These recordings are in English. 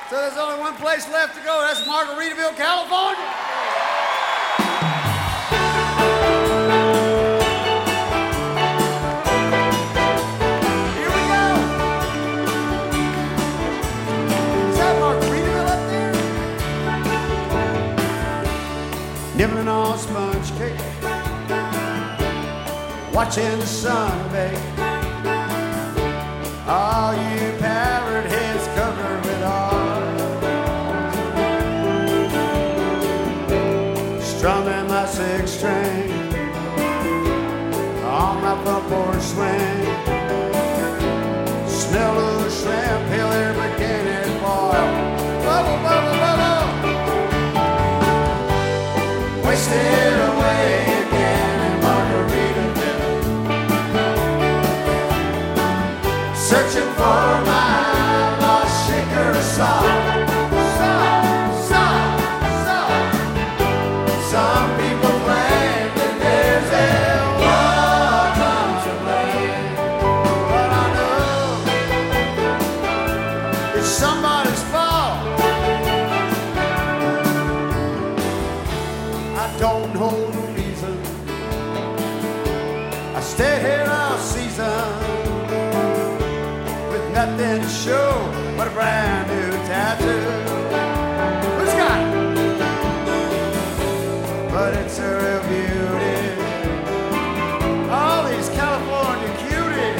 So there's only one place left to go. That's Margaritaville, California. Here we go. Is that Margaritaville up there? Nibbling on sponge cake, watching the sun bake. All you parrot heads covered with art, strumming my six string on my front porch swing. Smell of the shrimp, hill there beginning boil. Bubble, bubble, bubble. Wasted away again in Margaritaville, searching for my lost shaker of salt. Some people claim that there's a woman to blame, but I know it's somebody's fault. I don't know the reason I stayed here all season, nothing to show but a brand new tattoo. Who's got it? But it's a real beauty. All these California cuties.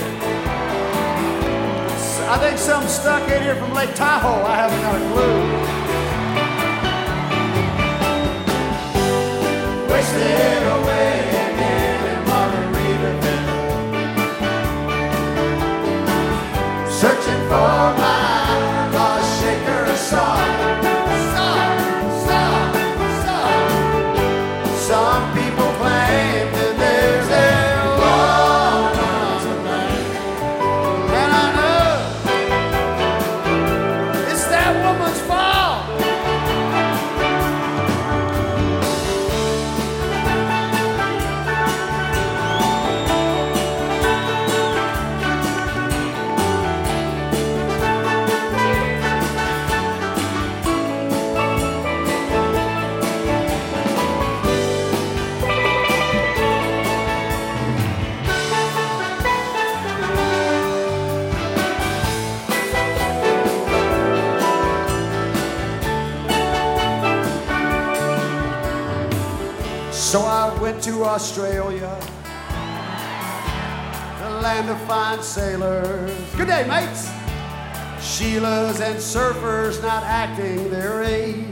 I think some stuck in here from Lake Tahoe. I haven't got a clue. Wasted away again in Margaritaville, searching for my lost shaker of salt. Some people claim that there's a woman to blame, and I know it's that woman's fault. So I went to Australia, the land of fine sailors. Good day, mates. Sheilas and surfers not acting their age,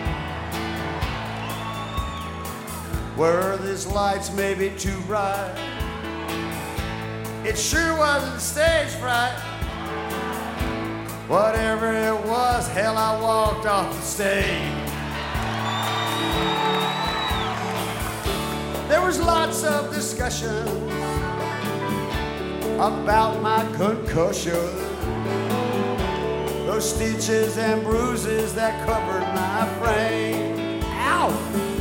where these lights may be too bright. It sure wasn't stage fright. Whatever it was, hell, I walked off the stage. There was lots of discussion about my concussion, those stitches and bruises that covered my frame. Ow!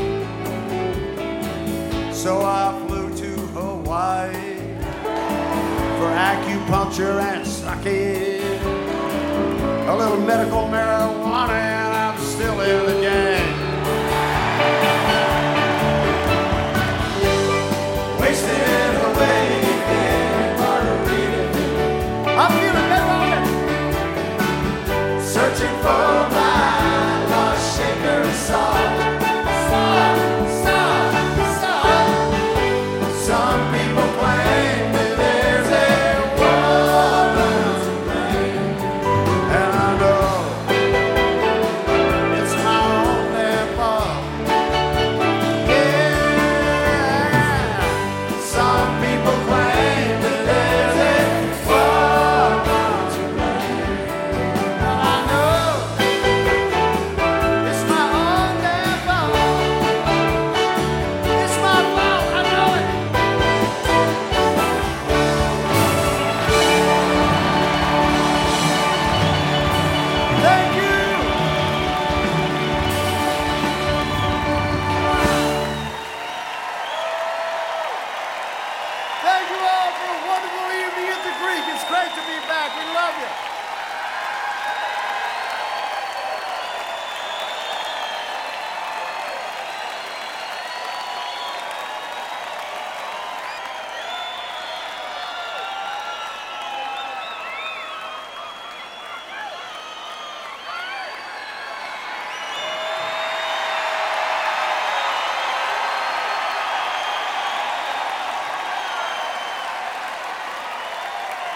So I flew to Hawaii for acupuncture and sake, a little medical marijuana.